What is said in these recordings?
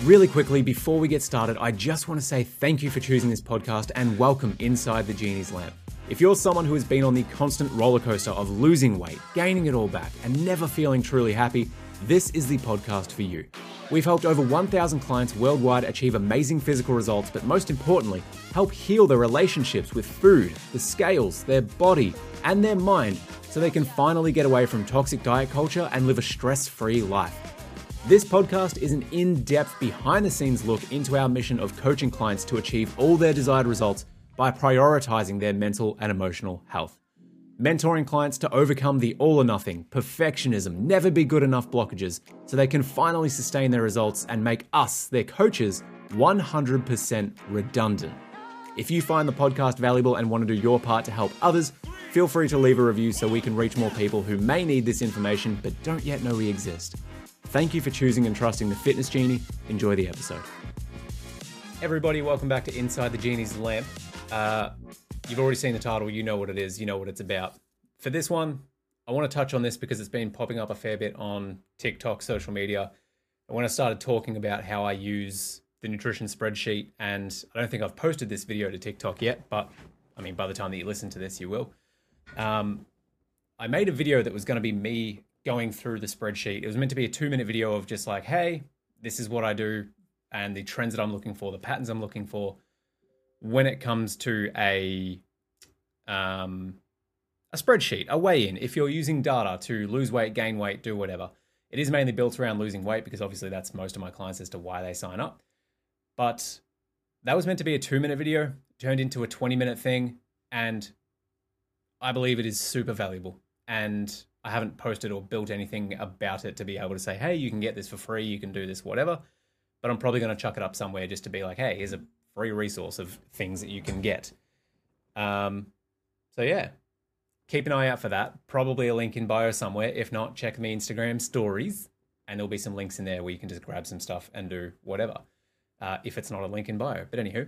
Really quickly, before we get started, I just want to say thank you for choosing this podcast and welcome inside the Genie's Lamp. If you're someone who has been on the constant roller coaster of losing weight, gaining it all back, and never feeling truly happy, this is the podcast for you. We've helped over 1,000 clients worldwide achieve amazing physical results, but most importantly, help heal their relationships with food, the scales, their body, and their mind so they can finally get away from toxic diet culture and live a stress-free life. This podcast is an in-depth, behind-the-scenes look into our mission of coaching clients to achieve all their desired results by prioritizing their mental and emotional health. Mentoring clients to overcome the all-or-nothing, perfectionism, never be good enough blockages so they can finally sustain their results and make us, their coaches, 100% redundant. If you find the podcast valuable and want to do your part to help others, feel free to leave a review so we can reach more people who may need this information but don't yet know we exist. Thank you for choosing and trusting the Fitness Genie. Enjoy the episode. Everybody, welcome back to Inside the Genie's Lamp. You've already seen the title, you know what it is, you know what it's about. For this one, I want to touch on this because it's been popping up a fair bit on TikTok, social media. And when I started talking about how I use the nutrition spreadsheet, and I don't think I've posted this video to TikTok yet, but I mean, by the time that you listen to this, you will. I made a video that was going to be me going through the spreadsheet. It was meant to be a 2-minute video of just like, hey, this is what I do and the trends that I'm looking for, the patterns I'm looking for when it comes to a spreadsheet, a weigh-in. If you're using data to lose weight, gain weight, do whatever. It is mainly built around losing weight because obviously that's most of my clients as to why they sign up. But that was meant to be a 2-minute video, turned into a 20-minute thing, and I believe it is super valuable. And I haven't posted or built anything about it to be able to say, hey, you can get this for free, you can do this, whatever. But I'm probably going to chuck it up somewhere just to be like, hey, here's a free resource of things that you can get. So yeah, keep an eye out for that. Probably a link in bio somewhere. If not, check my Instagram stories and there'll be some links in there where you can just grab some stuff and do whatever. If it's not a link in bio. But anywho,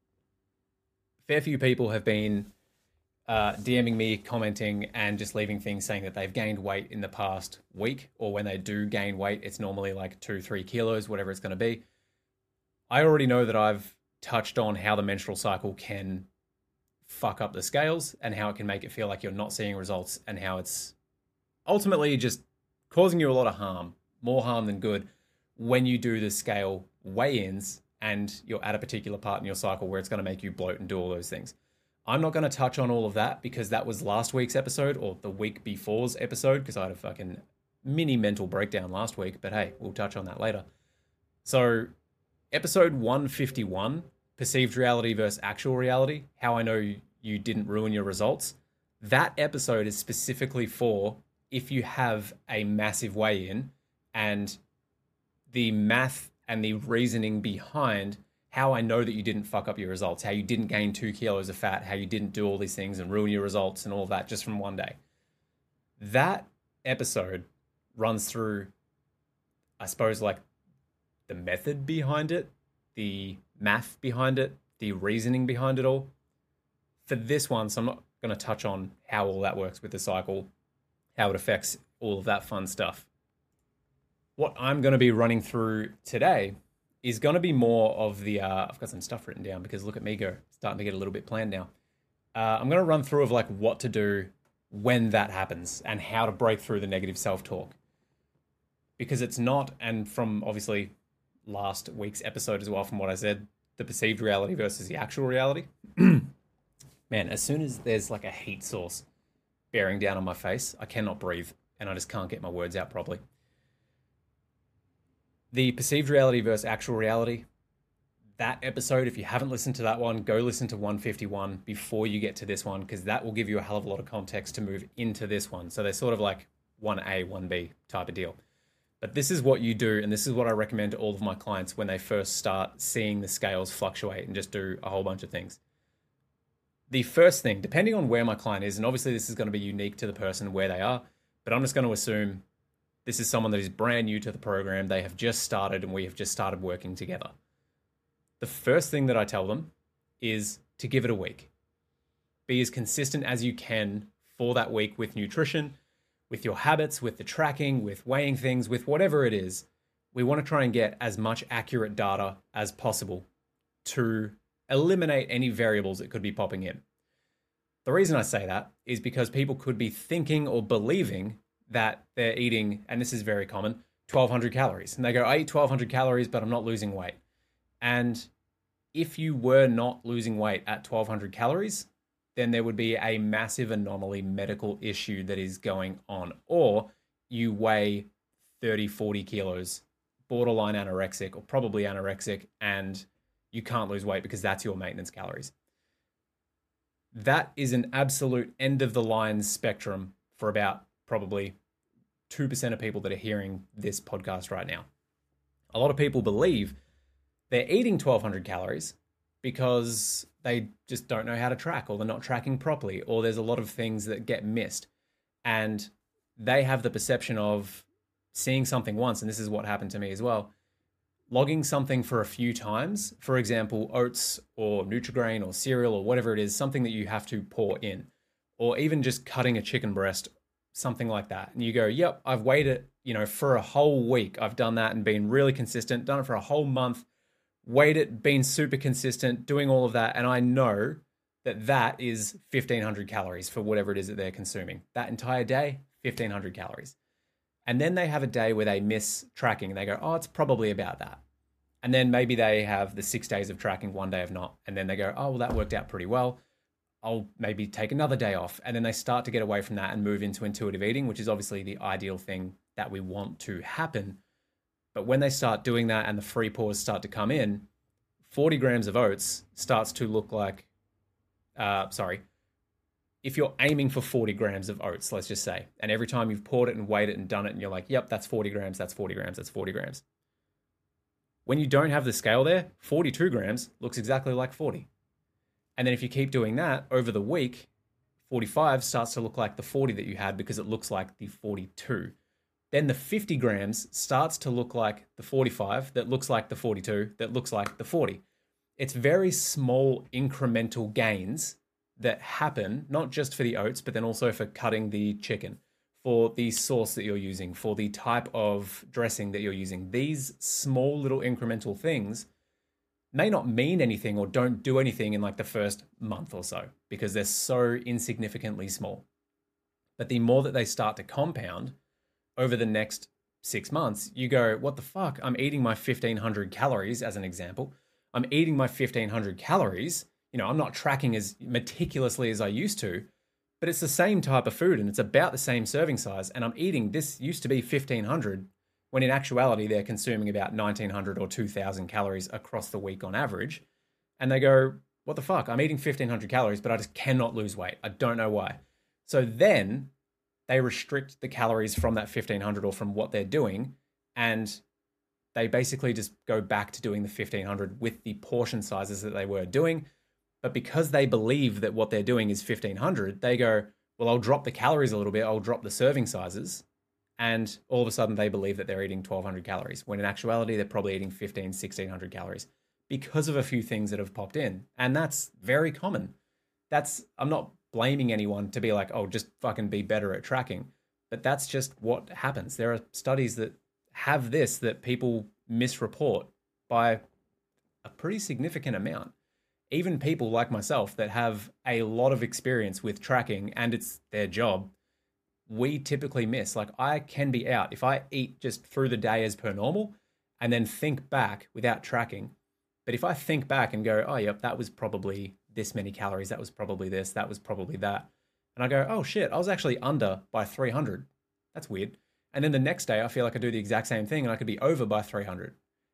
fair few people have been DMing me, commenting, and just leaving things saying that they've gained weight in the past week, or when they do gain weight, it's normally like 2-3 kilos, whatever it's going to be. I already know that I've touched on how the menstrual cycle can fuck up the scales and how it can make it feel like you're not seeing results and how it's ultimately just causing you a lot of harm, more harm than good, when you do the scale weigh-ins and you're at a particular part in your cycle where it's going to make you bloat and do all those things. I'm not going to touch on all of that because that was last week's episode or the week before's episode because I had a fucking mini mental breakdown last week, but hey, we'll touch on that later. So episode 151, perceived reality versus actual reality, how I know you didn't ruin your results. That episode is specifically for if you have a massive weigh-in and the math and the reasoning behind how I know that you didn't fuck up your results, how you didn't gain 2 kilos of fat, how you didn't do all these things and ruin your results and all of that just from one day. That episode runs through, I suppose, like the method behind it, the math behind it, the reasoning behind it all. For this one, so I'm not going to touch on how all that works with the cycle, how it affects all of that fun stuff. What I'm going to be running through today is going to be more of the, I've got some stuff written down because look at me go, starting to get a little bit planned now. I'm going to run through of like what to do when that happens and how to break through the negative self-talk. Because it's not, and from obviously last week's episode as well, from what I said, the perceived reality versus the actual reality. Man, as soon as there's like a heat source bearing down on my face, I cannot breathe and I just can't get my words out properly. The perceived reality versus actual reality, that episode, if you haven't listened to that one, go listen to 151 before you get to this one, because that will give you a hell of a lot of context to move into this one. So they're sort of like 1A, 1B type of deal. But this is what you do, and this is what I recommend to all of my clients when they first start seeing the scales fluctuate and just do a whole bunch of things. The first thing, depending on where my client is, and obviously this is going to be unique to the person where they are, but I'm just going to assume this is someone that is brand new to the program. They have just started and we have just started working together. The first thing that I tell them is to give it a week. Be as consistent as you can for that week with nutrition, with your habits, with the tracking, with weighing things, with whatever it is. we want to try and get as much accurate data as possible to eliminate any variables that could be popping in. The reason I say that is because people could be thinking or believing that they're eating, and this is very common, 1,200 calories. And they go, I eat 1,200 calories, but I'm not losing weight. And if you were not losing weight at 1,200 calories, then there would be a massive anomaly medical issue that is going on. Or you weigh 30, 40 kilos, borderline anorexic or probably anorexic, and you can't lose weight because that's your maintenance calories. That is an absolute end of the line spectrum for about probably 2% of people that are hearing this podcast right now. A lot of people believe they're eating 1,200 calories because they just don't know how to track, or they're not tracking properly, or there's a lot of things that get missed. And they have the perception of seeing something once, and this is what happened to me as well, logging something for a few times, for example, oats or Nutri-Grain or cereal or whatever it is, something that you have to pour in, or even just cutting a chicken breast, something like that. And you go, yep, I've weighed it, for a whole week. I've done that and been really consistent, done it for a whole month, weighed it, been super consistent, doing all of that. And I know that that is 1,500 calories for whatever it is that they're consuming. That entire day, 1,500 calories. And then they have a day where they miss tracking and they go, oh, it's probably about that. And then maybe they have the 6 days of tracking, 1 day of not. And then they go, oh, well, that worked out pretty well. I'll maybe take another day off. And then they start to get away from that and move into intuitive eating, which is obviously the ideal thing that we want to happen. But when they start doing that and the free pours start to come in, 40 grams of oats starts to look like, if you're aiming for 40 grams of oats, let's just say, and every time you've poured it and weighed it and done it and you're like, yep, that's 40 grams, that's 40 grams, that's 40 grams. When you don't have the scale there, 42 grams looks exactly like 40. And then if you keep doing that over the week, 45 starts to look like the 40 that you had because it looks like the 42. Then the 50 grams starts to look like the 45, that looks like the 42, that looks like the 40. It's very small incremental gains that happen, not just for the oats, but then also for cutting the chicken, for the sauce that you're using, for the type of dressing that you're using. These small little incremental things may not mean anything or don't do anything in like the first month or so because they're so insignificantly small. But the more that they start to compound over the next 6 months, you go, what the fuck? I'm eating my 1,500 calories as an example. I'm eating my 1,500 calories. I'm not tracking as meticulously as I used to, but it's the same type of food and it's about the same serving size. And I'm eating, this used to be 1,500, when in actuality, they're consuming about 1,900 or 2,000 calories across the week on average. And they go, what the fuck? I'm eating 1,500 calories, but I just cannot lose weight. I don't know why. So then they restrict the calories from that 1,500 or from what they're doing. And they basically just go back to doing the 1,500 with the portion sizes that they were doing. But because they believe that what they're doing is 1,500, they go, well, I'll drop the calories a little bit. I'll drop the serving sizes. And all of a sudden they believe that they're eating 1,200 calories, when in actuality, they're probably eating 1,600 calories because of a few things that have popped in. And that's very common. I'm not blaming anyone to be like, oh, just fucking be better at tracking. But that's just what happens. There are studies that have this, that people misreport by a pretty significant amount. Even people like myself that have a lot of experience with tracking and it's their job, we typically miss. Like, I can be out. If I eat just through the day as per normal and then think back without tracking, but if I think back and go, oh, yep, that was probably this many calories, that was probably this, that was probably that. And I go, oh shit, I was actually under by 300. That's weird. And then the next day I feel like I do the exact same thing and I could be over by 300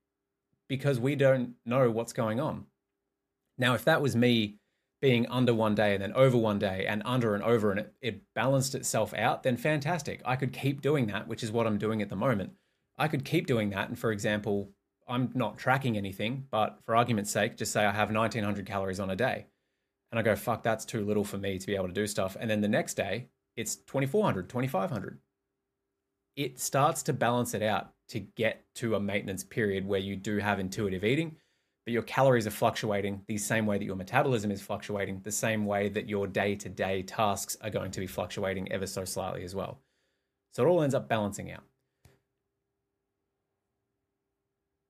because we don't know what's going on. Now, if that was me being under one day and then over one day and under and over and it balanced itself out, then fantastic. I could keep doing that, which is what I'm doing at the moment. I could keep doing that. And for example, I'm not tracking anything, but for argument's sake, just say I have 1,900 calories on a day. And I go, fuck, that's too little for me to be able to do stuff. And then the next day, it's 2,400, 2,500. It starts to balance it out to get to a maintenance period where you do have intuitive eating, but your calories are fluctuating the same way that your metabolism is fluctuating, the same way that your day-to-day tasks are going to be fluctuating ever so slightly as well. So it all ends up balancing out.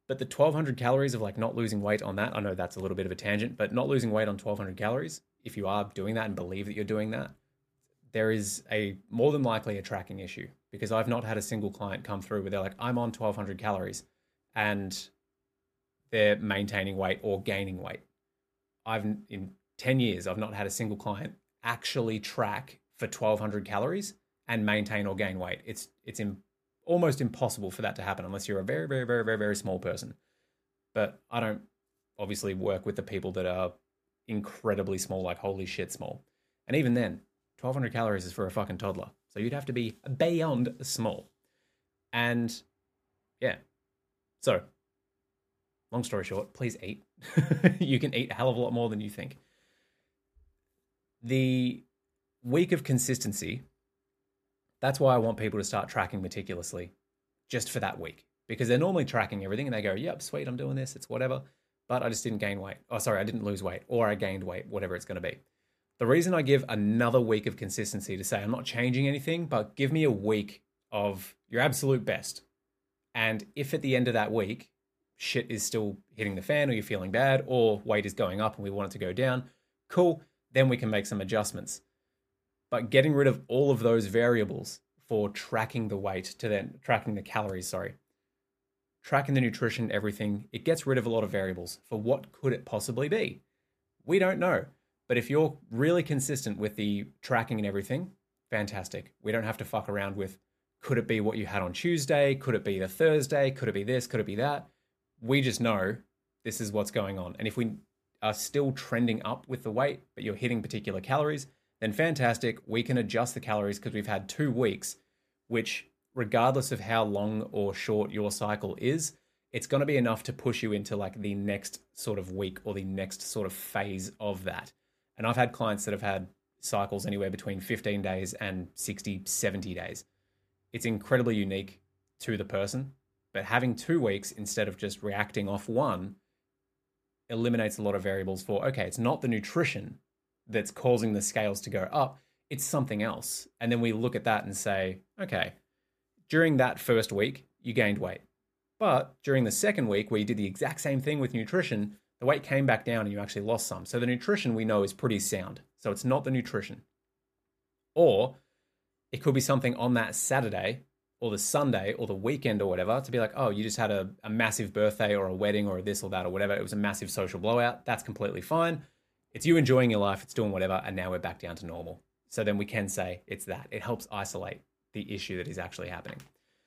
But the 1200 calories of like not losing weight on that, I know that's a little bit of a tangent, but not losing weight on 1200 calories, if you are doing that and believe that you're doing that, there is a more than likely a tracking issue, because I've not had a single client come through where they're like, I'm on 1200 calories and they're maintaining weight or gaining weight. In 10 years, I've not had a single client actually track for 1200 calories and maintain or gain weight. It's almost impossible for that to happen unless you're a very, very, very, very, very small person. But I don't obviously work with the people that are incredibly small, like holy shit small. And even then, 1200 calories is for a fucking toddler. So you'd have to be beyond small. And yeah. So, long story short, please eat. You can eat a hell of a lot more than you think. The week of consistency, that's why I want people to start tracking meticulously just for that week, because they're normally tracking everything and they go, yep, sweet, I'm doing this, it's whatever, but I just didn't gain weight. Oh, sorry, I didn't lose weight, or I gained weight, whatever it's going to be. The reason I give another week of consistency to say I'm not changing anything, but give me a week of your absolute best. And if at the end of that week, shit is still hitting the fan, or you're feeling bad, or weight is going up and we want it to go down, cool, then we can make some adjustments. But getting rid of all of those variables for tracking the weight to then tracking the calories, tracking the nutrition, everything, it gets rid of a lot of variables for what could it possibly be. We don't know. But if you're really consistent with the tracking and everything, fantastic. We don't have to fuck around with, could it be what you had on Tuesday? Could it be the Thursday? Could it be this? Could it be that? We just know this is what's going on. And if we are still trending up with the weight, but you're hitting particular calories, then fantastic. We can adjust the calories because we've had 2 weeks, which regardless of how long or short your cycle is, it's going to be enough to push you into like the next sort of week or the next sort of phase of that. And I've had clients that have had cycles anywhere between 15 days and 60, 70 days. It's incredibly unique to the person, but having 2 weeks instead of just reacting off one eliminates a lot of variables for, okay, it's not the nutrition that's causing the scales to go up, it's something else. And then we look at that and say, okay, during that first week, you gained weight. But during the second week, where you did the exact same thing with nutrition, the weight came back down and you actually lost some. So the nutrition we know is pretty sound. So it's not the nutrition. Or it could be something on that Saturday or the Sunday or the weekend or whatever to be like, oh, you just had a massive birthday or a wedding or this or that or whatever. It was a massive social blowout. That's completely fine. It's you enjoying your life. It's doing whatever. And now we're back down to normal. So then we can say it's that. It helps isolate the issue that is actually happening.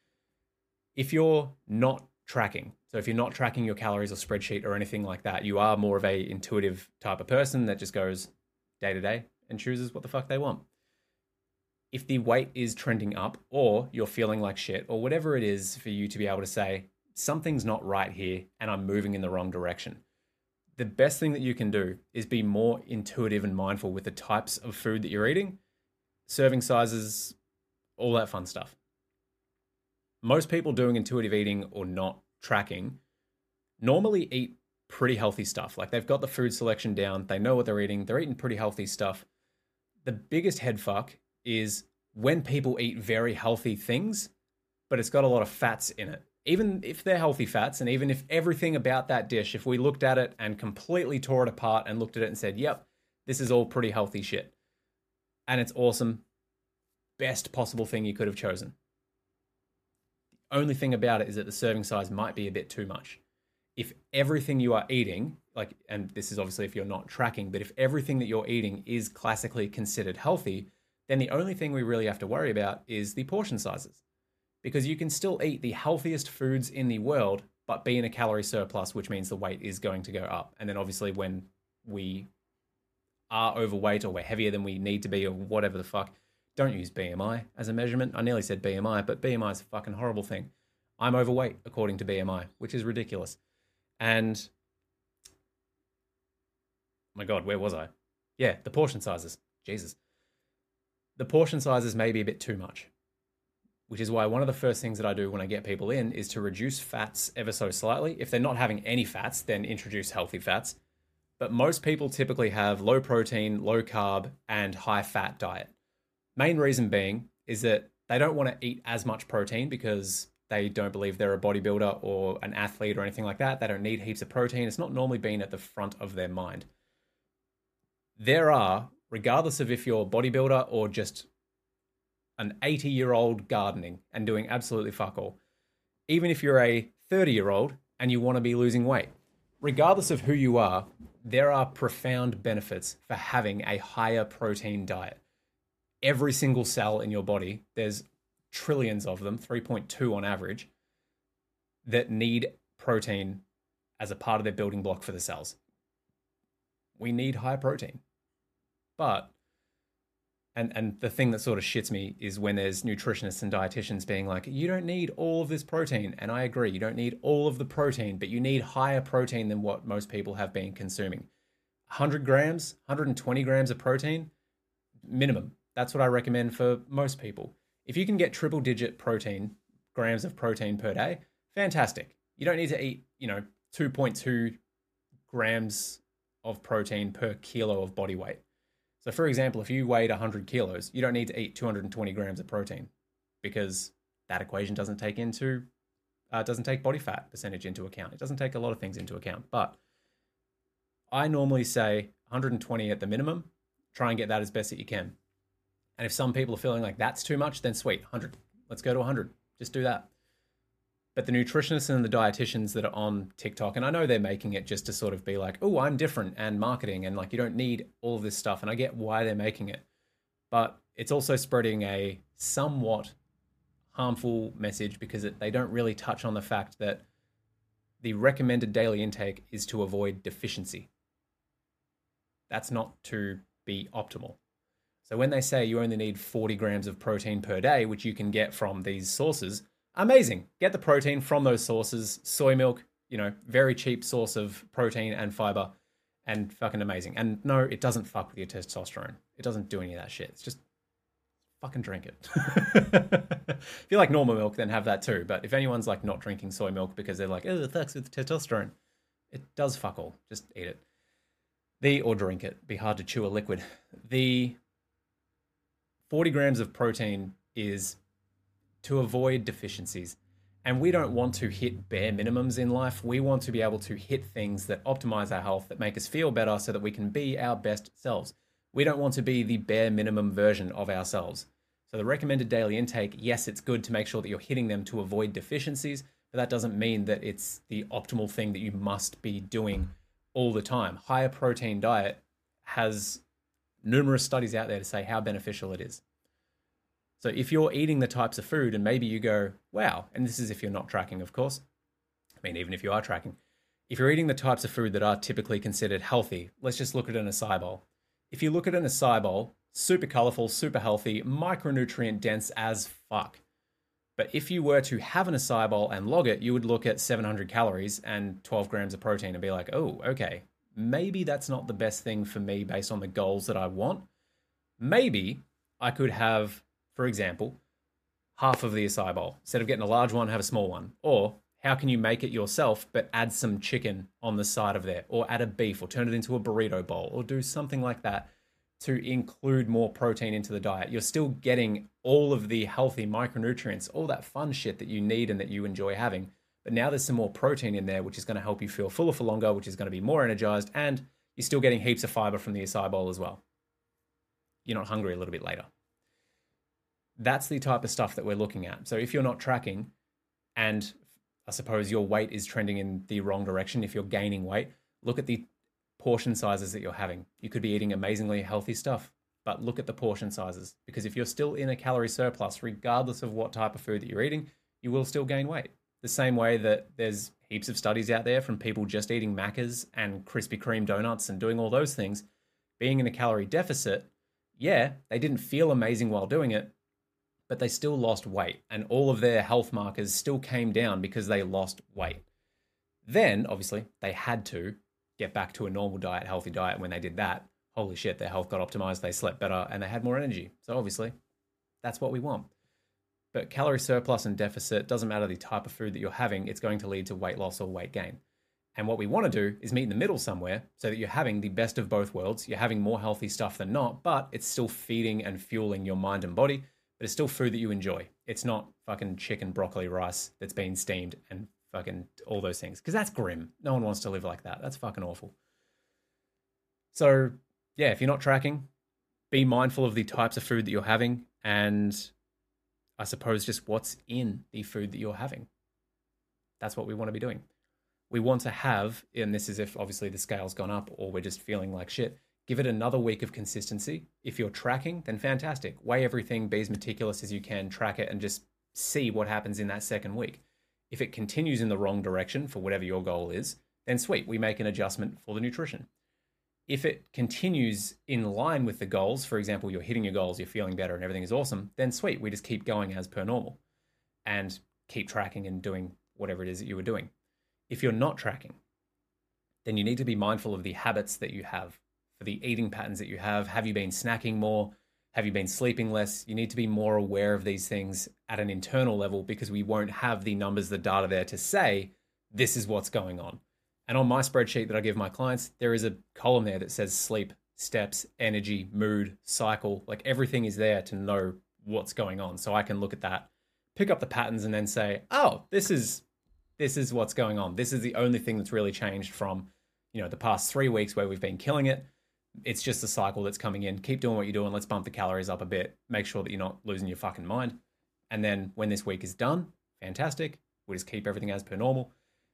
If you're not tracking, so if you're not tracking your calories or spreadsheet or anything like that, you are more of a intuitive type of person that just goes day to day and chooses what the fuck they want. If the weight is trending up or you're feeling like shit or whatever it is for you to be able to say, something's not right here and I'm moving in the wrong direction, the best thing that you can do is be more intuitive and mindful with the types of food that you're eating, serving sizes, all that fun stuff. Most people doing intuitive eating or not tracking normally eat pretty healthy stuff. Like they've got the food selection down. They know what they're eating. They're eating pretty healthy stuff. The biggest head fuck is when people eat very healthy things, but it's got a lot of fats in it. Even if they're healthy fats, and even if everything about that dish, if we looked at it and completely tore it apart and looked at it and said, yep, this is all pretty healthy shit. And it's awesome. Best possible thing you could have chosen. The only thing about it is that the serving size might be a bit too much. If everything you are eating, like, and this is obviously if you're not tracking, but if everything that you're eating is classically considered healthy, then the only thing we really have to worry about is the portion sizes. Because you can still eat the healthiest foods in the world, but be in a calorie surplus, which means the weight is going to go up. And then obviously when we are overweight or we're heavier than we need to be or whatever the fuck, don't use BMI as a measurement. I nearly said BMI, but BMI is a fucking horrible thing. I'm overweight according to BMI, which is ridiculous. And my God, where was I? Yeah, the portion sizes. Jesus. The portion sizes may be a bit too much, which is why one of the first things that I do when I get people in is to reduce fats ever so slightly. If they're not having any fats, then introduce healthy fats. But most people typically have low protein, low carb, and high fat diet. Main reason being is that they don't want to eat as much protein because They don't believe they're a bodybuilder or an athlete or anything like that. They don't need heaps of protein. It's not normally been at the front of their mind. There are, regardless of if you're a bodybuilder or just an 80-year-old gardening and doing absolutely fuck all, even if you're a 30-year-old and you want to be losing weight, regardless of who you are, there are profound benefits for having a higher protein diet. Every single cell in your body, there's trillions of them, 3.2 on average, that need protein as a part of their building block for the cells. We need high protein. But, and the thing that sort of shits me is when there's nutritionists and dietitians being like, you don't need all of this protein. And I agree, you don't need all of the protein, but you need higher protein than what most people have been consuming. 100 grams, 120 grams of protein, minimum. That's what I recommend for most people. If you can get triple digit protein, grams of protein per day, fantastic. You don't need to eat, 2.2 grams of protein per kilo of body weight. So for example, if you weighed 100 kilos, you don't need to eat 220 grams of protein because that equation doesn't take body fat percentage into account. It doesn't take a lot of things into account. But I normally say 120 at the minimum. Try and get that as best that you can. And if some people are feeling like that's too much, then sweet, 100. Let's go to 100. Just do that. But the nutritionists and the dietitians that are on TikTok, and I know they're making it just to sort of be like, oh, I'm different, and marketing, and like you don't need all of this stuff. And I get why they're making it. But it's also spreading a somewhat harmful message because they don't really touch on the fact that the recommended daily intake is to avoid deficiency. That's not to be optimal. So when they say you only need 40 grams of protein per day, which you can get from these sources, amazing. Get the protein from those sources. Soy milk, very cheap source of protein and fiber, and fucking amazing. And no, it doesn't fuck with your testosterone. It doesn't do any of that shit. It's just fucking drink it. If you like normal milk, then have that too. But if anyone's like not drinking soy milk because they're like, oh, it fucks with testosterone, it does fuck all. Just eat it. Or drink it. Be hard to chew a liquid. The 40 grams of protein is to avoid deficiencies. And we don't want to hit bare minimums in life. We want to be able to hit things that optimize our health, that make us feel better so that we can be our best selves. We don't want to be the bare minimum version of ourselves. So the recommended daily intake, yes, it's good to make sure that you're hitting them to avoid deficiencies, but that doesn't mean that it's the optimal thing that you must be doing all the time. Higher protein diet has numerous studies out there to say how beneficial it is. So if you're eating the types of food and maybe you go, wow, and this is if you're not tracking, of course. I mean, even if you are tracking, if you're eating the types of food that are typically considered healthy, let's just look at an acai bowl. If you look at an acai bowl, super colorful, super healthy, micronutrient dense as fuck. But if you were to have an acai bowl and log it, you would look at 700 calories and 12 grams of protein and be like, oh, okay, maybe that's not the best thing for me based on the goals that I want. Maybe I could have, for example, half of the acai bowl. Instead of getting a large one, have a small one. Or how can you make it yourself, but add some chicken on the side of there, or add a beef, or turn it into a burrito bowl, or do something like that to include more protein into the diet. You're still getting all of the healthy micronutrients, all that fun shit that you need and that you enjoy having. But now there's some more protein in there, which is going to help you feel fuller for longer, which is going to be more energized, and you're still getting heaps of fiber from the acai bowl as well. You're not hungry a little bit later. That's the type of stuff that we're looking at. So if you're not tracking, and I suppose your weight is trending in the wrong direction, if you're gaining weight, look at the portion sizes that you're having. You could be eating amazingly healthy stuff, but look at the portion sizes, because if you're still in a calorie surplus, regardless of what type of food that you're eating, you will still gain weight. The same way that there's heaps of studies out there from people just eating Maccas and Krispy Kreme donuts and doing all those things, being in a calorie deficit, yeah, they didn't feel amazing while doing it, but they still lost weight, and all of their health markers still came down because they lost weight. Then, obviously, they had to get back to a normal diet, healthy diet. When they did that, holy shit, their health got optimized, they slept better, and they had more energy. So obviously, that's what we want. But calorie surplus and deficit, doesn't matter the type of food that you're having, it's going to lead to weight loss or weight gain. And what we want to do is meet in the middle somewhere so that you're having the best of both worlds. You're having more healthy stuff than not, but it's still feeding and fueling your mind and body, but it's still food that you enjoy. It's not fucking chicken, broccoli, rice that's been steamed and fucking all those things. Because that's grim. No one wants to live like that. That's fucking awful. So, yeah, if you're not tracking, be mindful of the types of food that you're having and I suppose just what's in the food that you're having. That's what we want to be doing. We want to have, and this is if obviously the scale's gone up or we're just feeling like shit, give it another week of consistency. If you're tracking, then fantastic. Weigh everything, be as meticulous as you can, track it, and just see what happens in that second week. If it continues in the wrong direction for whatever your goal is, then sweet, we make an adjustment for the nutrition. If it continues in line with the goals, for example, you're hitting your goals, you're feeling better and everything is awesome, then sweet, we just keep going as per normal and keep tracking and doing whatever it is that you were doing. If you're not tracking, then you need to be mindful of the habits that you have, for the eating patterns that you have. Have you been snacking more? Have you been sleeping less? You need to be more aware of these things at an internal level because we won't have the numbers, the data there to say, this is what's going on. And on my spreadsheet that I give my clients, there is a column there that says sleep, steps, energy, mood, cycle, like everything is there to know what's going on. So I can look at that, pick up the patterns and then say, oh, this is what's going on. This is the only thing that's really changed from, the past 3 weeks where we've been killing it. It's just a cycle that's coming in. Keep doing what you're doing. Let's bump the calories up a bit. Make sure that you're not losing your fucking mind. And then when this week is done, fantastic. We just keep everything as per normal.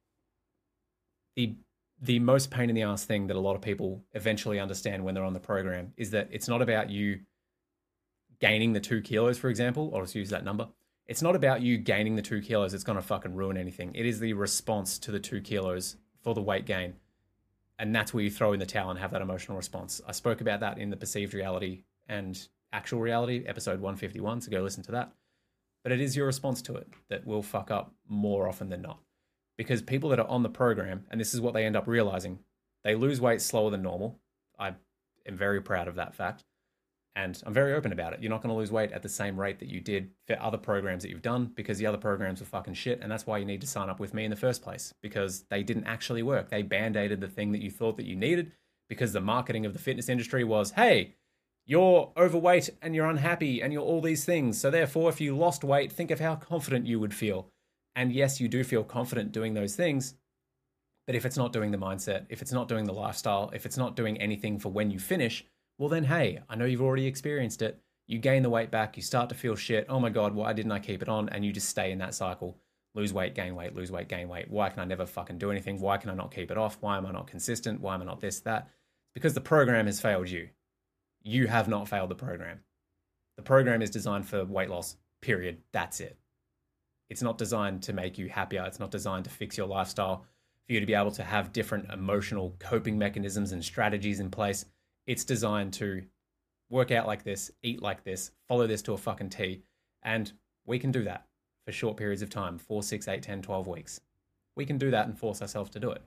The most pain in the ass thing that a lot of people eventually understand when they're on the program is that it's not about you gaining the 2 kilos, for example. I'll just use that number. It's not about you gaining the 2 kilos that's going to fucking ruin anything. It is the response to the 2 kilos for the weight gain. And that's where you throw in the towel and have that emotional response. I spoke about that in the Perceived Reality and Actual Reality, episode 151, so go listen to that. But it is your response to it that will fuck up more often than not. Because people that are on the program, and this is what they end up realizing, they lose weight slower than normal. I am very proud of that fact. And I'm very open about it. You're not going to lose weight at the same rate that you did for other programs that you've done because the other programs were fucking shit. And that's why you need to sign up with me in the first place, because they didn't actually work. They band-aided the thing that you thought that you needed because the marketing of the fitness industry was, hey, you're overweight and you're unhappy and you're all these things. So therefore, if you lost weight, think of how confident you would feel. And yes, you do feel confident doing those things. But if it's not doing the mindset, if it's not doing the lifestyle, if it's not doing anything for when you finish, well then, hey, I know you've already experienced it. You gain the weight back, you start to feel shit. Oh my God, why didn't I keep it on? And you just stay in that cycle. Lose weight, gain weight, lose weight, gain weight. Why can I never fucking do anything? Why can I not keep it off? Why am I not consistent? Why am I not this, that? It's because the program has failed you. You have not failed the program. The program is designed for weight loss, period. That's it. It's not designed to make you happier. It's not designed to fix your lifestyle, for you to be able to have different emotional coping mechanisms and strategies in place. It's designed to work out like this, eat like this, follow this to a fucking T. And we can do that for short periods of time, 4, 6, 8, 10, 12 weeks. We can do that and force ourselves to do it.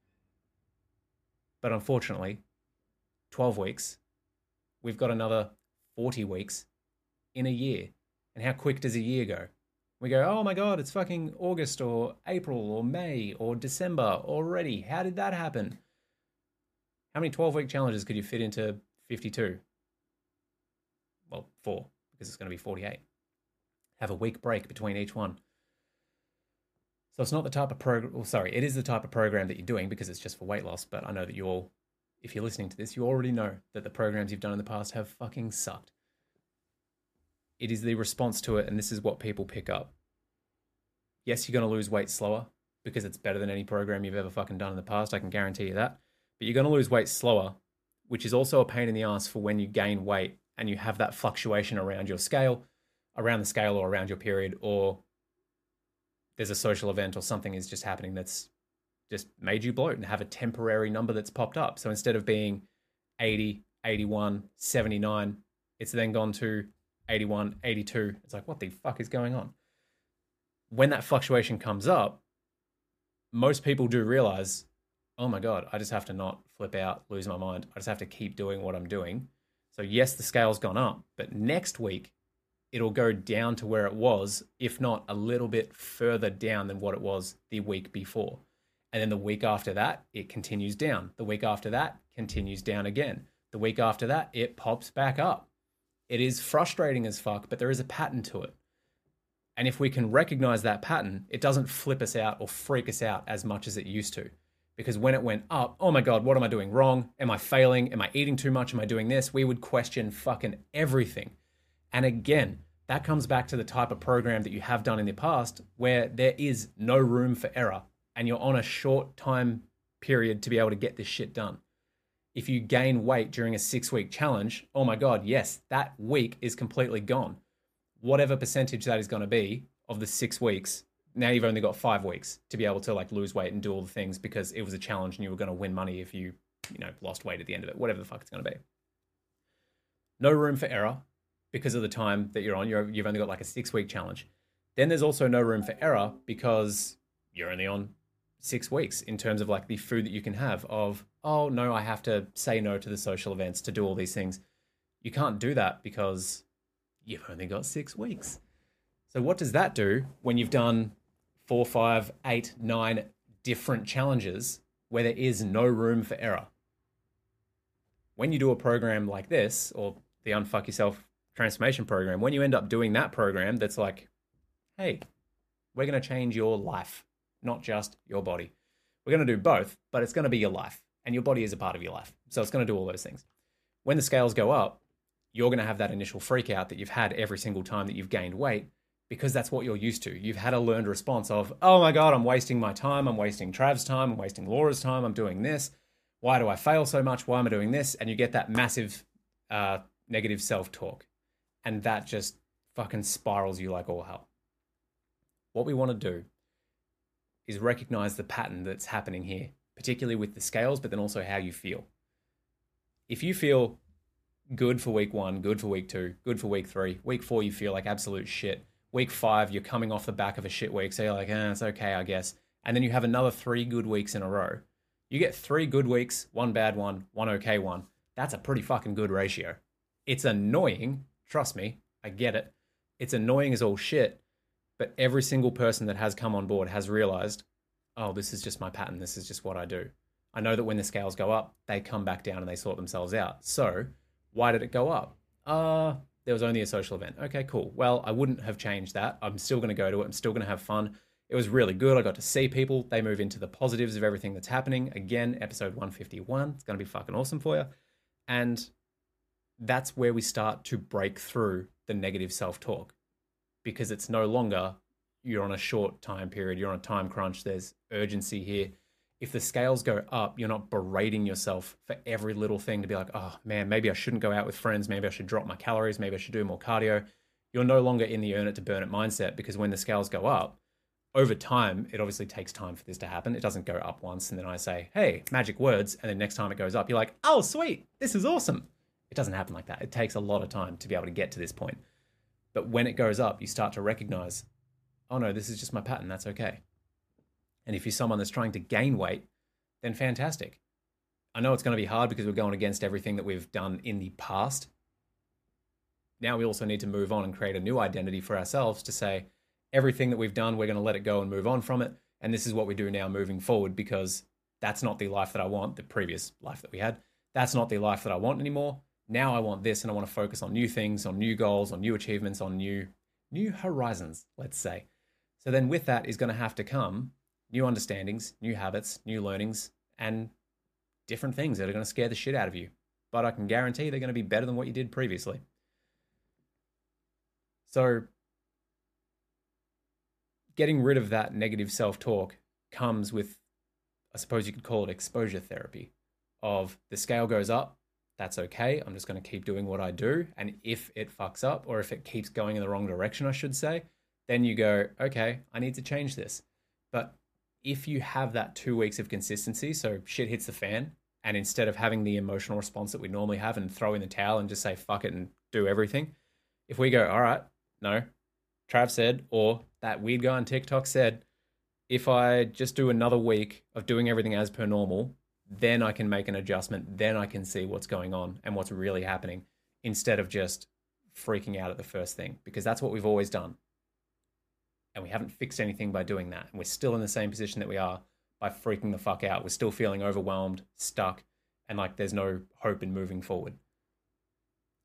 But unfortunately, 12 weeks, we've got another 40 weeks in a year. And how quick does a year go? We go, oh my God, it's fucking August or April or May or December already. How did that happen? How many 12-week challenges could you fit into 52? Well, 4, because it's going to be 48. Have a week break between each one. So it's not the type of program, it is the type of program that you're doing because it's just for weight loss, but I know that you all, if you're listening to this, you already know that the programs you've done in the past have fucking sucked. It is the response to it, and this is what people pick up. Yes, you're going to lose weight slower because it's better than any program you've ever fucking done in the past. I can guarantee you that. But you're going to lose weight slower, which is also a pain in the ass for when you gain weight and you have that fluctuation around your scale, around the scale or around your period, or there's a social event or something is just happening that's just made you bloat and have a temporary number that's popped up. So instead of being 80, 81, 79, it's then gone to 81, 82. It's like, what the fuck is going on? When that fluctuation comes up, most people do realize, oh my God, I just have to not flip out, lose my mind. I just have to keep doing what I'm doing. So yes, the scale's gone up, but next week, it'll go down to where it was, if not a little bit further down than what it was the week before. And then the week after that, it continues down. The week after that, continues down again. The week after that, it pops back up. It is frustrating as fuck, but there is a pattern to it. And if we can recognize that pattern, it doesn't flip us out or freak us out as much as it used to. Because when it went up, oh my God, what am I doing wrong? Am I failing? Am I eating too much? Am I doing this? We would question fucking everything. And again, that comes back to the type of program that you have done in the past where there is no room for error and you're on a short time period to be able to get this shit done. If you gain weight during a 6-week challenge, oh my God, yes, that week is completely gone. Whatever percentage that is going to be of the 6 weeks, now you've only got 5 weeks to be able to like lose weight and do all the things because it was a challenge and you were going to win money if you lost weight at the end of it, whatever the fuck it's going to be. No room for error because of the time that you're on. You've only got like a 6-week challenge. Then there's also no room for error because you're only on 6 weeks in terms of like the food that you can have of, oh no, I have to say no to the social events to do all these things. You can't do that because you've only got 6 weeks. So what does that do when you've done 4, 5, 8, 9 different challenges where there is no room for error? When you do a program like this, or the Unfuck Yourself transformation program, when you end up doing that program that's like, hey, we're going to change your life, not just your body. We're going to do both, but it's going to be your life. And your body is a part of your life. So it's going to do all those things. When the scales go up, you're going to have that initial freak out that you've had every single time that you've gained weight because that's what you're used to. You've had a learned response of, oh my God, I'm wasting my time. I'm wasting Trav's time. I'm wasting Laura's time. I'm doing this. Why do I fail so much? Why am I doing this? And you get that massive negative self-talk. And that just fucking spirals you like all hell. What we want to do is recognize the pattern that's happening here, particularly with the scales, but then also how you feel. If you feel good for week 1, good for week 2, good for week 3, week 4, you feel like absolute shit. Week 5, you're coming off the back of a shit week. So you're like, it's okay, I guess. And then you have another 3 good weeks in a row. You get 3 good weeks, 1 bad one, 1 okay one. That's a pretty fucking good ratio. It's annoying. Trust me, I get it. It's annoying as all shit. But every single person that has come on board has realized, oh, this is just my pattern. This is just what I do. I know that when the scales go up, they come back down and they sort themselves out. So why did it go up? There was only a social event. Okay, cool. Well, I wouldn't have changed that. I'm still going to go to it. I'm still going to have fun. It was really good. I got to see people. They move into the positives of everything that's happening. Again, episode 151. It's going to be fucking awesome for you. And that's where we start to break through the negative self-talk because it's no longer you're on a short time period. You're on a time crunch. There's urgency here. If the scales go up, you're not berating yourself for every little thing to be like, oh man, maybe I shouldn't go out with friends. Maybe I should drop my calories. Maybe I should do more cardio. You're no longer in the earn it to burn it mindset because when the scales go up, over time, it obviously takes time for this to happen. It doesn't go up once and then I say, hey, magic words. And then next time it goes up, you're like, oh, sweet, this is awesome. It doesn't happen like that. It takes a lot of time to be able to get to this point. But when it goes up, you start to recognize, oh no, this is just my pattern. That's okay. And if you're someone that's trying to gain weight, then fantastic. I know it's going to be hard because we're going against everything that we've done in the past. Now we also need to move on and create a new identity for ourselves to say, everything that we've done, we're going to let it go and move on from it. And this is what we do now moving forward because that's not the life that I want, the previous life that we had. That's not the life that I want anymore. Now I want this and I want to focus on new things, on new goals, on new achievements, on new horizons, let's say. So then with that is going to have to come new understandings, new habits, new learnings, and different things that are going to scare the shit out of you. But I can guarantee they're going to be better than what you did previously. So getting rid of that negative self-talk comes with, I suppose you could call it exposure therapy, of the scale goes up, that's okay, I'm just going to keep doing what I do. And if it fucks up, or if it keeps going in the wrong direction, I should say, then you go, okay, I need to change this. But if you have that 2 weeks of consistency, so shit hits the fan, and instead of having the emotional response that we normally have and throw in the towel and just say fuck it and do everything, if we go, all right, no, Trav said, or that weird guy on TikTok said, if I just do another week of doing everything as per normal, then I can make an adjustment, then I can see what's going on and what's really happening instead of just freaking out at the first thing, because that's what we've always done. And we haven't fixed anything by doing that. And we're still in the same position that we are by freaking the fuck out. We're still feeling overwhelmed, stuck, and like there's no hope in moving forward.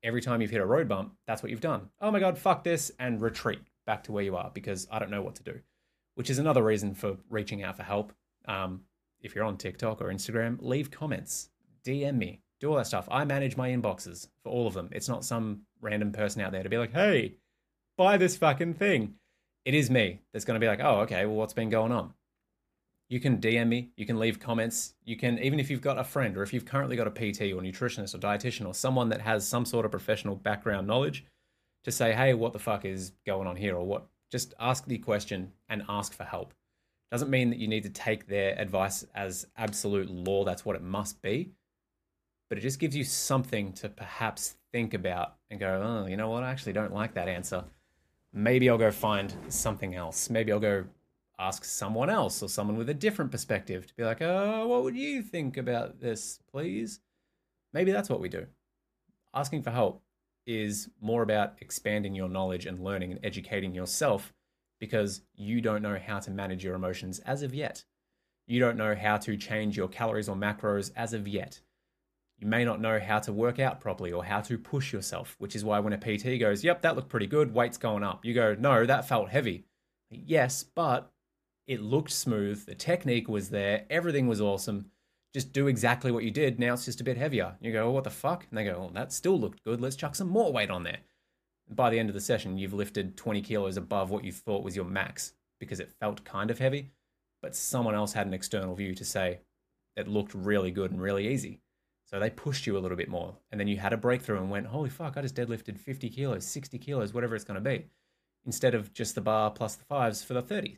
every time you've hit a road bump, that's what you've done. Oh my God, fuck this, and retreat back to where you are because I don't know what to do, which is another reason for reaching out for help. If you're on TikTok or Instagram, leave comments, DM me, do all that stuff. I manage my inboxes for all of them. It's not some random person out there to be like, hey, buy this fucking thing. It is me that's going to be like, oh, okay, well, what's been going on? You can DM me, you can leave comments, you can, even if you've got a friend or if you've currently got a PT or nutritionist or dietitian or someone that has some sort of professional background knowledge, to say, hey, what the fuck is going on here, or what, just ask the question and ask for help. Doesn't mean that you need to take their advice as absolute law, that's what it must be, but it just gives you something to perhaps think about and go, oh, you know what, I actually don't like that answer. Maybe I'll go find something else. Maybe I'll go ask someone else or someone with a different perspective to be like, oh, what would you think about this, please? Maybe that's what we do. Asking for help is more about expanding your knowledge and learning and educating yourself because you don't know how to manage your emotions as of yet. You don't know how to change your calories or macros as of yet. You may not know how to work out properly or how to push yourself, which is why when a PT goes, yep, that looked pretty good, weight's going up. You go, no, that felt heavy. Yes, but it looked smooth. The technique was there. Everything was awesome. Just do exactly what you did. Now it's just a bit heavier. You go, oh, what the fuck? And they go, oh, that still looked good. Let's chuck some more weight on there. And by the end of the session, you've lifted 20 kilos above what you thought was your max because it felt kind of heavy, but someone else had an external view to say it looked really good and really easy. So they pushed you a little bit more. And then you had a breakthrough and went, holy fuck, I just deadlifted 50 kilos, 60 kilos, whatever it's going to be, instead of just the bar plus the fives for the 30.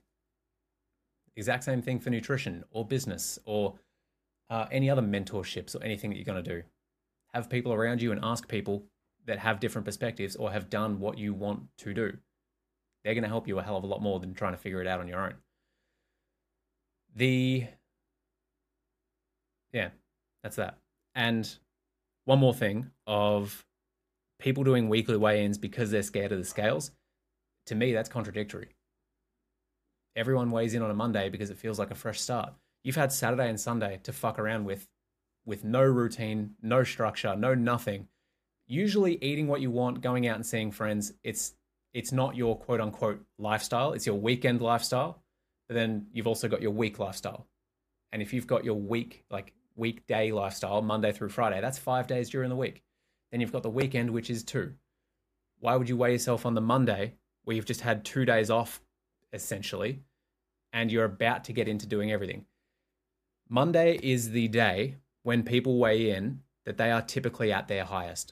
Exact same thing for nutrition or business or any other mentorships or anything that you're going to do. Have people around you and ask people that have different perspectives or have done what you want to do. They're going to help you a hell of a lot more than trying to figure it out on your own. Yeah, that's that. And one more thing of people doing weekly weigh-ins because they're scared of the scales. To me, that's contradictory. Everyone weighs in on a Monday because it feels like a fresh start. You've had Saturday and Sunday to fuck around with no routine, no structure, no nothing. Usually eating what you want, going out and seeing friends, it's not your quote unquote lifestyle. It's your weekend lifestyle. But then you've also got your week lifestyle. And if you've got your weekday lifestyle, Monday through Friday, that's 5 days during the week. Then you've got the weekend, which is 2. Why would you weigh yourself on the Monday where you've just had 2 days off essentially, and you're about to get into doing everything? Monday is the day when people weigh in that they are typically at their highest.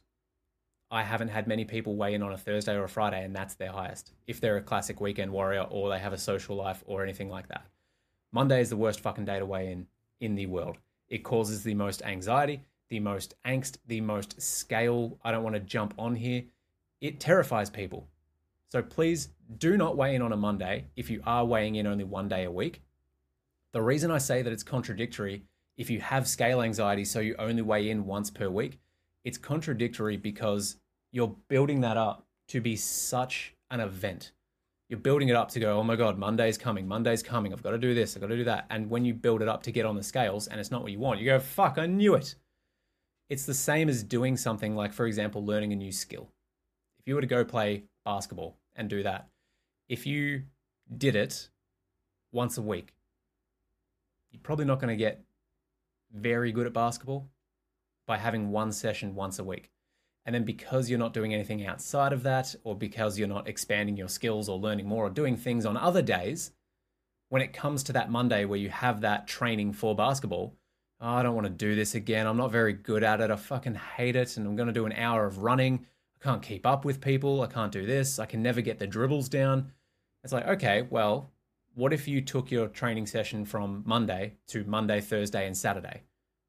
I haven't had many people weigh in on a Thursday or a Friday and that's their highest, if they're a classic weekend warrior or they have a social life or anything like that. Monday is the worst fucking day to weigh in the world. It causes the most anxiety, the most angst, the most scale. I don't want to jump on here. It terrifies people. So please do not weigh in on a Monday if you are weighing in only 1 day a week. The reason I say that it's contradictory, if you have scale anxiety, so you only weigh in once per week, it's contradictory because you're building that up to be such an event. You're building it up to go, oh my God, Monday's coming, I've got to do this, I've got to do that. And when you build it up to get on the scales and it's not what you want, you go, fuck, I knew it. It's the same as doing something like, for example, learning a new skill. If you were to go play basketball and do that, if you did it once a week, you're probably not going to get very good at basketball by having one session once a week. And then because you're not doing anything outside of that, or because you're not expanding your skills or learning more or doing things on other days, when it comes to that Monday where you have that training for basketball, oh, I don't want to do this again. I'm not very good at it. I fucking hate it. And I'm going to do an hour of running. I can't keep up with people. I can't do this. I can never get the dribbles down. It's like, okay, well, what if you took your training session from Monday to Monday, Thursday, and Saturday?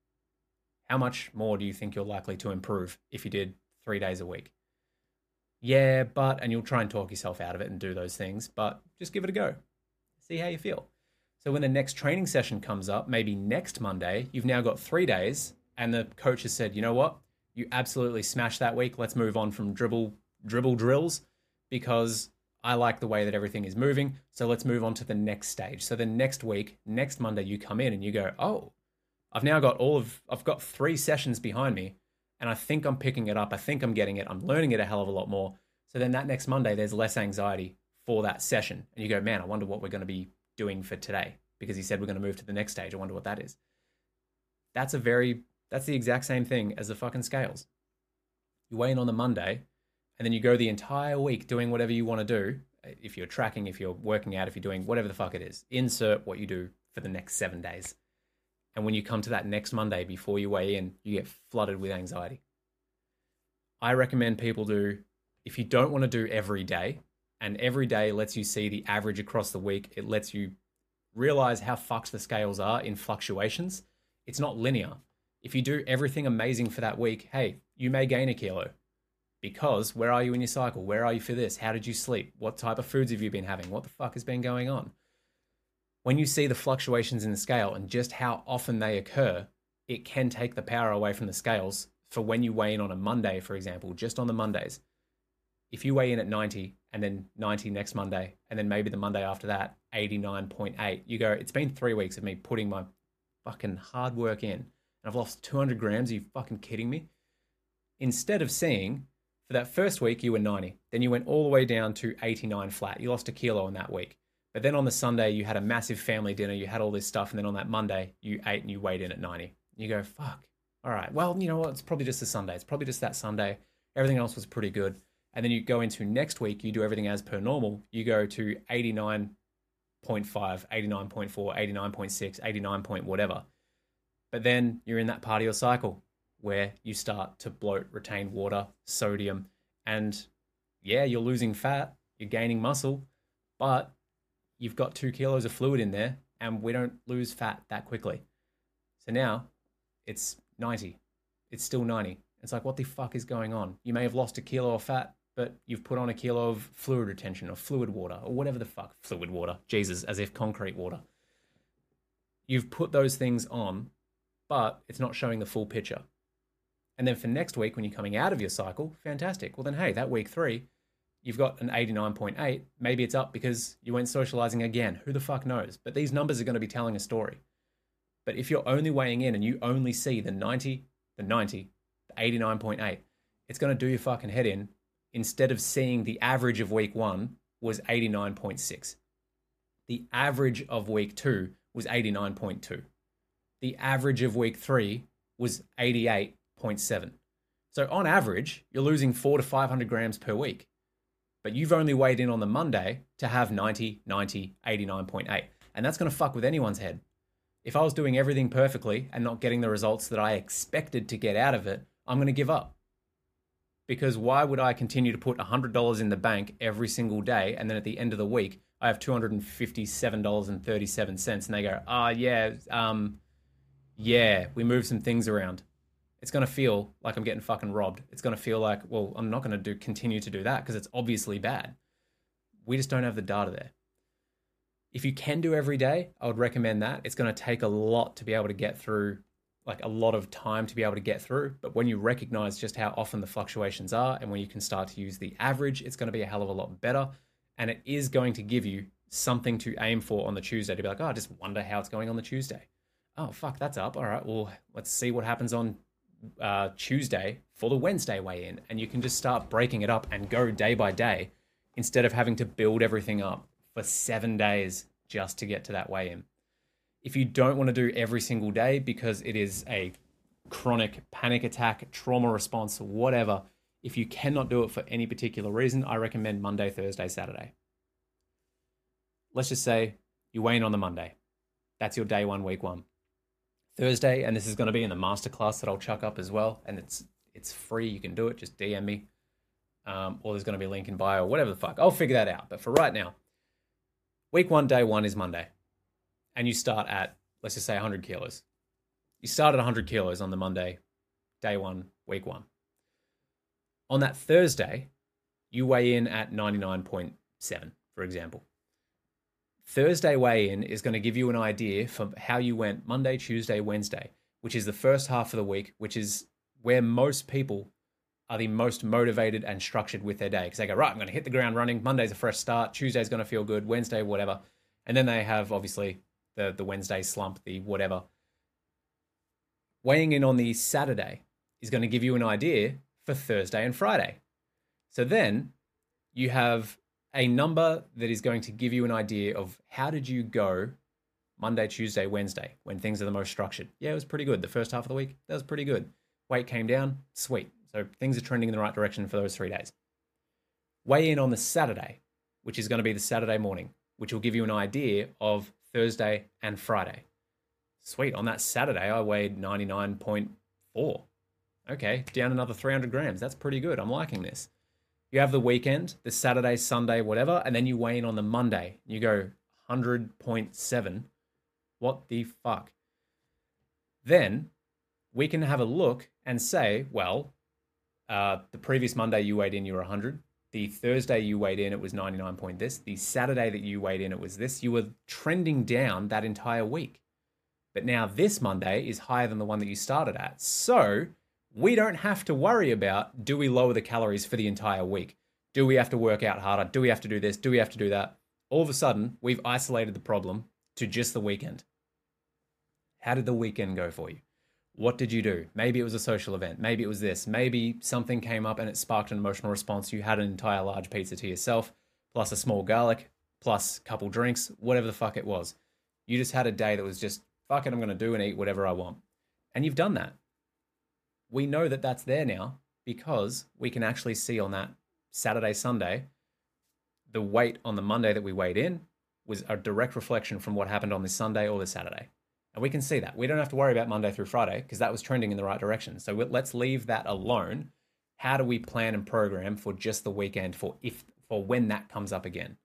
How much more do you think you're likely to improve if you did 3 days a week? Yeah, but, and you'll try and talk yourself out of it and do those things, but just give it a go. See how you feel. So when the next training session comes up, maybe next Monday, you've now got 3 days and the coach has said, you know what? You absolutely smashed that week. Let's move on from dribble drills because I like the way that everything is moving. So let's move on to the next stage. So the next week, next Monday, you come in and you go, oh, I've got 3 sessions behind me and I think I'm picking it up. I think I'm getting it. I'm learning it a hell of a lot more. So then that next Monday, there's less anxiety for that session. And you go, man, I wonder what we're going to be doing for today, because he said we're going to move to the next stage. I wonder what that is. That's the exact same thing as the fucking scales. You weigh in on the Monday, and then you go the entire week doing whatever you want to do. If you're tracking, if you're working out, if you're doing whatever the fuck it is, insert what you do for the next 7 days. And when you come to that next Monday before you weigh in, you get flooded with anxiety. I recommend people do, if you don't want to do every day, and every day lets you see the average across the week, it lets you realize how fucked the scales are in fluctuations. It's not linear. If you do everything amazing for that week, hey, you may gain a kilo. Because where are you in your cycle? Where are you for this? How did you sleep? What type of foods have you been having? What the fuck has been going on? When you see the fluctuations in the scale and just how often they occur, it can take the power away from the scales for when you weigh in on a Monday, for example, just on the Mondays. If you weigh in at 90 and then 90 next Monday, and then maybe the Monday after that, 89.8, you go, it's been 3 weeks of me putting my fucking hard work in, and I've lost 200 grams. Are you fucking kidding me? Instead of seeing, for that first week, you were 90. Then you went all the way down to 89 flat. You lost a kilo in that week. But then on the Sunday, you had a massive family dinner. You had all this stuff. And then on that Monday, you ate and you weighed in at 90. You go, fuck. All right. Well, you know what? It's probably just the Sunday. It's probably just that Sunday. Everything else was pretty good. And then you go into next week, you do everything as per normal. You go to 89.5, 89.4, 89.6, 89 point whatever. But then you're in that part of your cycle where you start to bloat, retain water, sodium, and yeah, you're losing fat, you're gaining muscle, but you've got 2 kilos of fluid in there, and we don't lose fat that quickly. So now it's 90. It's still 90. It's like, what the fuck is going on? You may have lost a kilo of fat, but you've put on a kilo of fluid retention or fluid water or whatever the fuck. Fluid water. Jesus, as if concrete water. You've put those things on, but it's not showing the full picture. And then for next week, when you're coming out of your cycle, fantastic. Well then, hey, that week 3, you've got an 89.8. Maybe it's up because you went socializing again. Who the fuck knows? But these numbers are going to be telling a story. But if you're only weighing in and you only see the 90, the 89.8, it's going to do your fucking head in, instead of seeing the average of week 1 was 89.6. The average of week 2 was 89.2. The average of week 3 was 88.7. So on average, you're losing 400 to 500 grams per week. But you've only weighed in on the Monday to have 90, 90, 89.8. And that's going to fuck with anyone's head. If I was doing everything perfectly and not getting the results that I expected to get out of it, I'm going to give up. Because why would I continue to put $100 in the bank every single day, and then at the end of the week, I have $257.37, and they go, yeah, we moved some things around. It's going to feel like I'm getting fucking robbed. It's going to feel like, well, I'm not going to continue to do that because it's obviously bad. We just don't have the data there. If you can do every day, I would recommend that. It's going to take a lot to be able to get through, like a lot of time to be able to get through. But when you recognize just how often the fluctuations are, and when you can start to use the average, it's going to be a hell of a lot better. And it is going to give you something to aim for on the Tuesday, to be like, oh, I just wonder how it's going on the Tuesday. Oh, fuck, that's up. All right, well, let's see what happens on Tuesday for the Wednesday weigh-in. And you can just start breaking it up and go day by day instead of having to build everything up for 7 days just to get to that weigh-in. If you don't want to do every single day because it is a chronic panic attack, trauma response, whatever, if you cannot do it for any particular reason, I recommend Monday, Thursday, Saturday. Let's just say you weigh in on the Monday. That's your day 1, week 1. Thursday, and this is going to be in the masterclass that I'll chuck up as well, and it's free. You can do it. Just DM me. Or there's going to be a link in bio, or whatever the fuck. I'll figure that out. But for right now, week 1, day 1 is Monday. And you start at, let's just say 100 kilos. You start at 100 kilos on the Monday, day 1, week 1. On that Thursday, you weigh in at 99.7, for example. Thursday weigh-in is going to give you an idea for how you went Monday, Tuesday, Wednesday, which is the first half of the week, which is where most people are the most motivated and structured with their day. Because they go, right, I'm going to hit the ground running. Monday's a fresh start. Tuesday's going to feel good. Wednesday, whatever. And then they have, obviously, the Wednesday slump, the whatever. Weighing in on the Saturday is going to give you an idea for Thursday and Friday. So then you have a number that is going to give you an idea of how did you go Monday, Tuesday, Wednesday, when things are the most structured. Yeah, it was pretty good. The first half of the week, that was pretty good. Weight came down, sweet. So things are trending in the right direction for those 3 days. Weigh in on the Saturday, which is going to be the Saturday morning, which will give you an idea of Thursday and Friday. Sweet. On that Saturday, I weighed 99.4. Okay, down another 300 grams. That's pretty good. I'm liking this. You have the weekend, the Saturday, Sunday, whatever, and then you weigh in on the Monday. You go 100.7. What the fuck? Then we can have a look and say, well, the previous Monday you weighed in, you were 100. The Thursday you weighed in, it was 99 point this. The Saturday that you weighed in, it was this. You were trending down that entire week. But now this Monday is higher than the one that you started at. So we don't have to worry about, do we lower the calories for the entire week? Do we have to work out harder? Do we have to do this? Do we have to do that? All of a sudden, we've isolated the problem to just the weekend. How did the weekend go for you? What did you do? Maybe it was a social event. Maybe it was this. Maybe something came up and it sparked an emotional response. You had an entire large pizza to yourself, plus a small garlic, plus a couple drinks, whatever the fuck it was. You just had a day that was just, fuck it, I'm going to do and eat whatever I want. And you've done that. We know that that's there now because we can actually see on that Saturday, Sunday, the weight on the Monday that we weighed in was a direct reflection from what happened on this Sunday or this Saturday. And we can see that. We don't have to worry about Monday through Friday because that was trending in the right direction. So let's leave that alone. How do we plan and program for just the weekend for when that comes up again?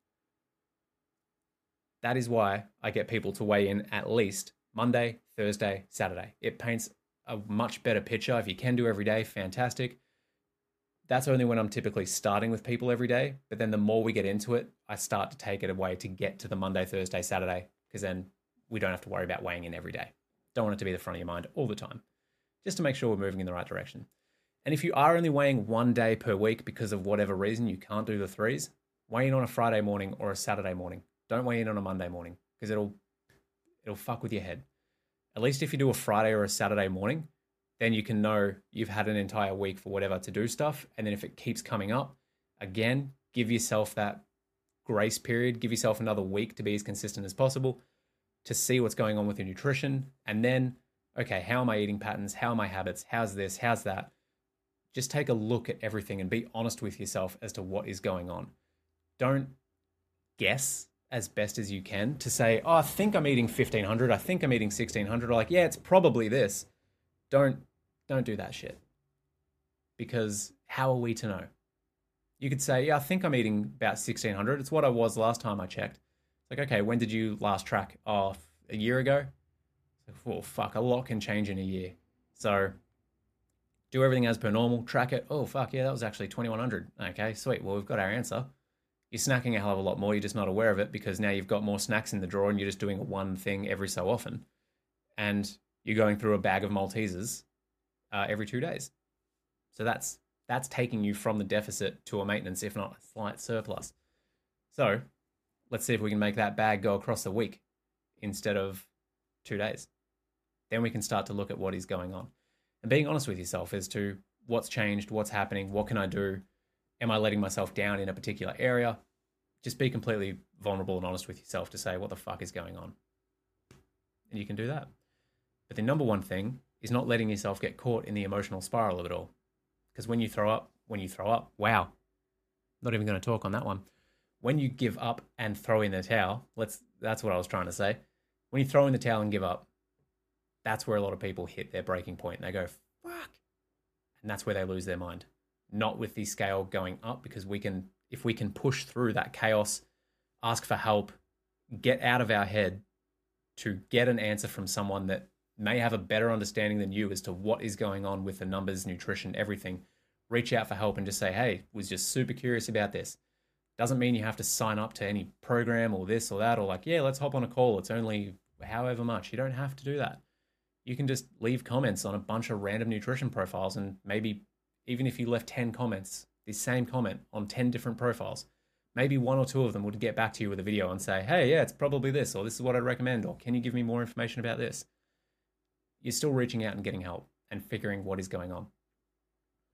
That is why I get people to weigh in at least Monday, Thursday, Saturday. It paints a much better picture. If you can do every day, fantastic. That's only when I'm typically starting with people every day. But then the more we get into it, I start to take it away to get to the Monday, Thursday, Saturday, because then we don't have to worry about weighing in every day. Don't want it to be the front of your mind all the time, just to make sure we're moving in the right direction. And if you are only weighing 1 day per week because of whatever reason you can't do the threes, weigh in on a Friday morning or a Saturday morning. Don't weigh in on a Monday morning because it'll fuck with your head. At least if you do a Friday or a Saturday morning, then you can know you've had an entire week for whatever to do stuff. And then if it keeps coming up, again, give yourself that grace period. Give yourself another week to be as consistent as possible to see what's going on with your nutrition. And then, okay, how are my eating patterns? How are my habits? How's this? How's that? Just take a look at everything and be honest with yourself as to what is going on. Don't guess as best as you can to say, oh, I think I'm eating 1,500. I think I'm eating 1,600. Or like, yeah, it's probably this. Don't do that shit. Because how are we to know? You could say, yeah, I think I'm eating about 1,600. It's what I was last time I checked. It's like, okay, when did you last track? Oh, a year ago? Well, fuck, a lot can change in a year. So do everything as per normal, track it. Oh, fuck, yeah, that was actually 2,100. Okay, sweet. Well, we've got our answer. You're snacking a hell of a lot more. You're just not aware of it because now you've got more snacks in the drawer and you're just doing one thing every so often. And you're going through a bag of Maltesers every 2 days. So that's taking you from the deficit to a maintenance, if not a slight surplus. So let's see if we can make that bag go across the week instead of 2 days. Then we can start to look at what is going on. And being honest with yourself as to what's changed, what's happening, what can I do? Am I letting myself down in a particular area? Just be completely vulnerable and honest with yourself to say, what the fuck is going on? And you can do that. But the number one thing is not letting yourself get caught in the emotional spiral of it all. Because when you throw up, wow, not even going to talk on that one. When you give up and throw in the towel, that's what I was trying to say. When you throw in the towel and give up, that's where a lot of people hit their breaking point and they go, fuck. And that's where they lose their mind. Not with the scale going up, because if we can push through that chaos, ask for help, get out of our head to get an answer from someone that may have a better understanding than you as to what is going on with the numbers, nutrition, everything. Reach out for help and just say, hey, was just super curious about this. Doesn't mean you have to sign up to any program or this or that, or like, yeah, let's hop on a call. It's only however much. You don't have to do that. You can just leave comments on a bunch of random nutrition profiles, and maybe even if you left 10 comments, the same comment on 10 different profiles, maybe 1 or 2 of them would get back to you with a video and say, hey, yeah, it's probably this, or this is what I'd recommend, or can you give me more information about this? You're still reaching out and getting help and figuring what is going on.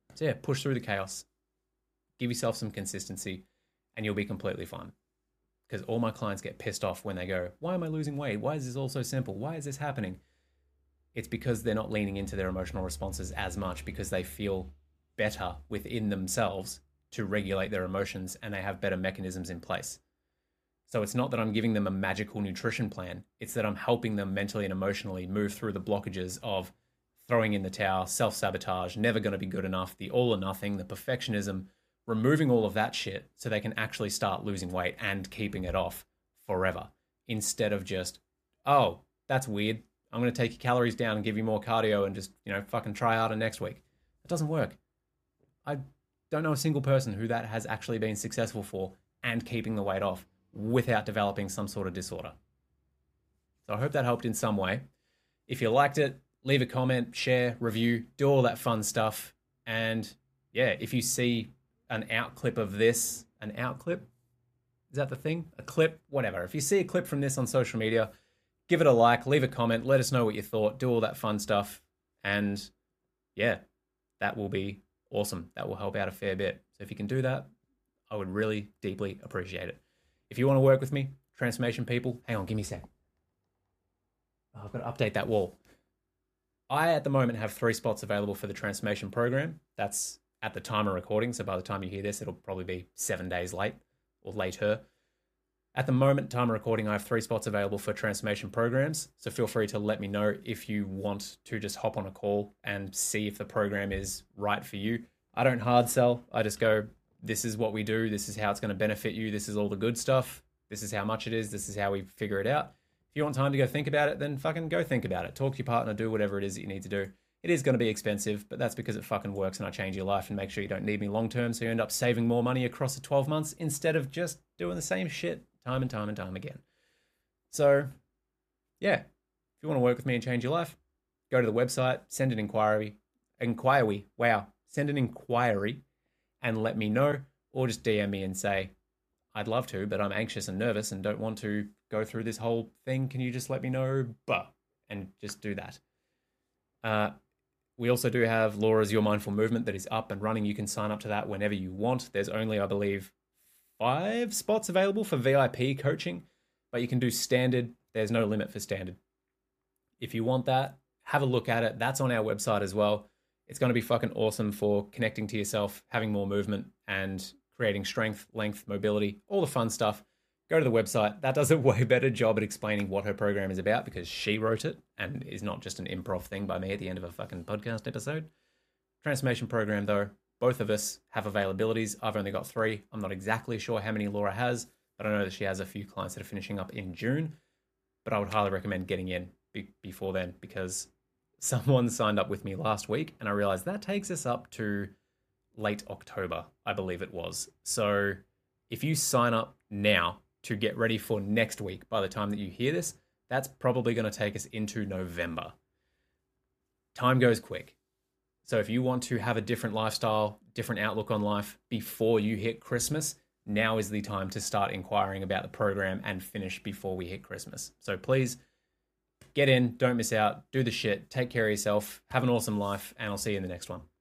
So yeah, push through the chaos, give yourself some consistency, and you'll be completely fine. Because all my clients get pissed off when they go, why am I losing weight? Why is this all so simple? Why is this happening? It's because they're not leaning into their emotional responses as much because they feel better within themselves to regulate their emotions and they have better mechanisms in place. So it's not that I'm giving them a magical nutrition plan. It's that I'm helping them mentally and emotionally move through the blockages of throwing in the towel, self-sabotage, never going to be good enough, the all or nothing, the perfectionism, removing all of that shit so they can actually start losing weight and keeping it off forever instead of just, oh, that's weird. I'm going to take your calories down and give you more cardio and just, fucking try harder next week. It doesn't work. I don't know a single person who that has actually been successful for and keeping the weight off without developing some sort of disorder. So I hope that helped in some way. If you liked it, leave a comment, share, review, do all that fun stuff. And yeah, if you see an out clip of this, an out clip, is that the thing? A clip, whatever. If you see a clip from this on social media, give it a like, leave a comment, let us know what you thought, do all that fun stuff. And yeah, that will be awesome. That will help out a fair bit. So if you can do that, I would really deeply appreciate it. If you want to work with me, Transformation People, hang on, give me a sec. Oh, I've got to update that wall. I, at the moment, have 3 spots available for the Transformation Program. That's at the time of recording, so by the time you hear this, it'll probably be 7 days late or later. At the moment, time of recording, I have 3 spots available for Transformation Programs, so feel free to let me know if you want to just hop on a call and see if the program is right for you. I don't hard sell. I just go, this is what we do. This is how it's going to benefit you. This is all the good stuff. This is how much it is. This is how we figure it out. If you want time to go think about it, then fucking go think about it. Talk to your partner, do whatever it is that you need to do. It is going to be expensive, but that's because it fucking works and I change your life and make sure you don't need me long term so you end up saving more money across the 12 months instead of just doing the same shit time and time and time again. So, yeah, if you want to work with me and change your life, go to the website, send an inquiry, send an inquiry and let me know, or just DM me and say, I'd love to, but I'm anxious and nervous and don't want to go through this whole thing. Can you just let me know? And just do that. We also do have Laura's Your Mindful Movement that is up and running. You can sign up to that whenever you want. There's only, I believe, 5 spots available for VIP coaching, but you can do standard. There's no limit for standard. If you want that, have a look at it. That's on our website as well. It's going to be fucking awesome for connecting to yourself, having more movement, and creating strength, length, mobility, all the fun stuff. Go to the website. That does a way better job at explaining what her program is about because she wrote it and is not just an improv thing by me at the end of a fucking podcast episode. Transformation Program, though, both of us have availabilities. I've only got 3. I'm not exactly sure how many Laura has, but I know that she has a few clients that are finishing up in June. But I would highly recommend getting in before then because someone signed up with me last week and I realized that takes us up to late October, I believe it was. So if you sign up now to get ready for next week, by the time that you hear this, that's probably going to take us into November. Time goes quick. So if you want to have a different lifestyle, different outlook on life before you hit Christmas, now is the time to start inquiring about the program and finish before we hit Christmas. So please get in, don't miss out, do the shit, take care of yourself, have an awesome life, and I'll see you in the next one.